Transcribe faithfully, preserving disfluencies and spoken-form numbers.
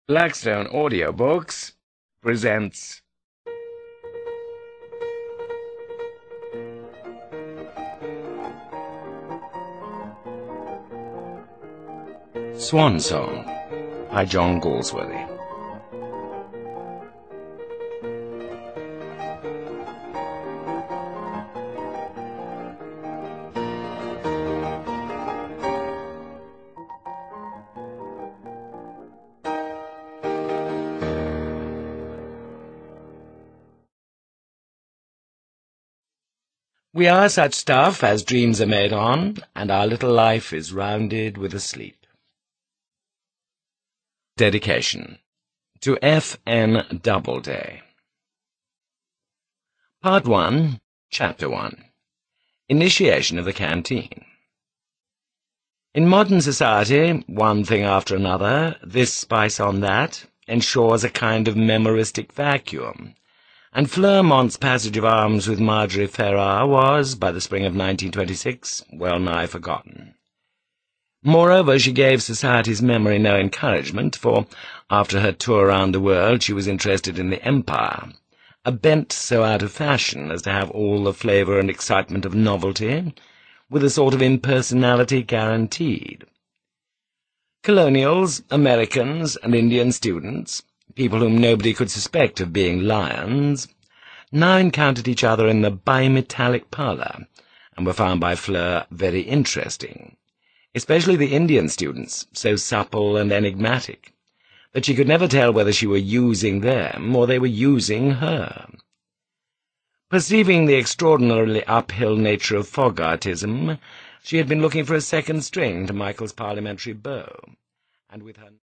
Blackstone Audiobooks presents Swan Song by John Galsworthy. We are such stuff as dreams are made on, and our little life is rounded with a sleep. Dedication to F. N. Doubleday. Part one, Chapter one. Initiation of the Canteen. In modern society, one thing after another, this spice on that, ensures a kind of memoristic vacuum, and Fleur Mont's passage of arms with Marjorie Ferrar was, by the spring of nineteen twenty-six, well-nigh forgotten. Moreover, she gave society's memory no encouragement, for, after her tour round the world, she was interested in the Empire, a bent so out of fashion as to have all the flavour and excitement of novelty, with a sort of impersonality guaranteed. Colonials, Americans, and Indian students, people whom nobody could suspect of being lions, now encountered each other in the bimetallic parlour, and were found by Fleur very interesting, especially the Indian students, so supple and enigmatic, that she could never tell whether she were using them or they were using her. Perceiving the extraordinarily uphill nature of Fogartism, she had been looking for a second string to Michael's parliamentary bow, and with her